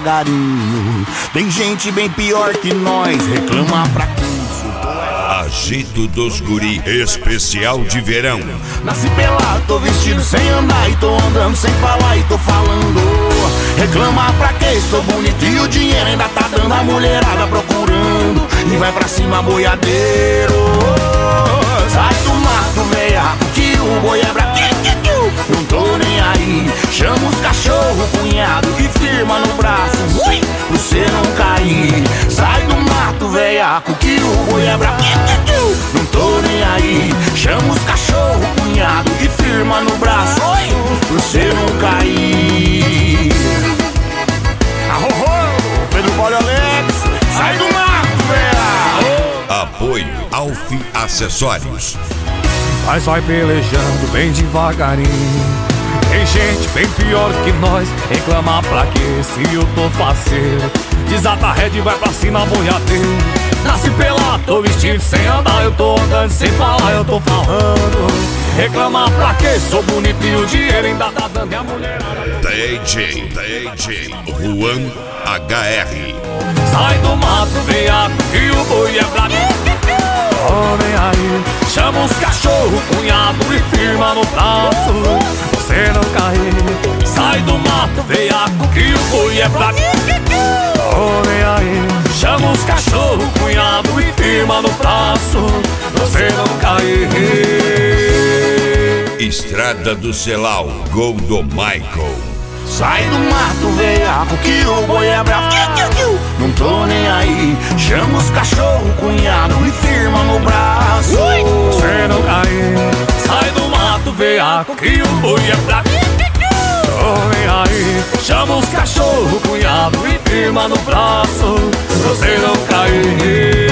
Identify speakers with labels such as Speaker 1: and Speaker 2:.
Speaker 1: devagarinho. Tem gente bem pior que nós, reclama pra quem insultou.
Speaker 2: Agito dos guri, especial de verão.
Speaker 1: Nasci pelado, tô vestido sem andar e tô andando sem falar e tô falando. Reclama pra quê? Sou bonito e o dinheiro ainda tá dando, a mulherada procurando e vai pra cima boiadeiro. Sai do mato, veiaco, que o boi é brabo. Não tô nem aí, chama os cachorro, cunhado e firma no braço, pra você não cair. Sai do mato, veiaco, que o boi é brabo. Não tô nem aí, chama os cachorro, cunhado e firma no braço, pra você não cair. Arro, Pedro Paulo Alex, sai do mato, veiaco.
Speaker 2: Apoio Alfi Acessórios.
Speaker 3: Mas vai pelejando bem devagarinho. Tem gente bem pior que nós, reclamar pra quê se eu tô faceiro? Desata a rede e vai pra cima, boiadeiro. Nasci pelado, tô vestido sem andar, eu tô andando sem falar, eu tô falando. Reclamar pra quê? Sou bonito e o dinheiro ainda tá dando e a mulherada.
Speaker 2: DJ Juan HR.
Speaker 3: Sai do mato, veiaco, que o boi é brabo. Vem aí, chama os cachorro, cunhado e firma no braço, você não cair. Sai do mato, veiaco, que o boi é brabo. Vem aí, chama os cachorro, cunhado e firma no braço, você não cair.
Speaker 2: Estrada do Celal, gol do Michael.
Speaker 1: Sai do mato, veiaco, que o boi é bravo. Não tô nem aí, chama os cachorro, cunhado e firma no braço,
Speaker 3: você não cair. Sai do mato, veiaco, que o boi é bravo. Vem aí, chama os cachorro, cunhado e firma no braço, você não cair.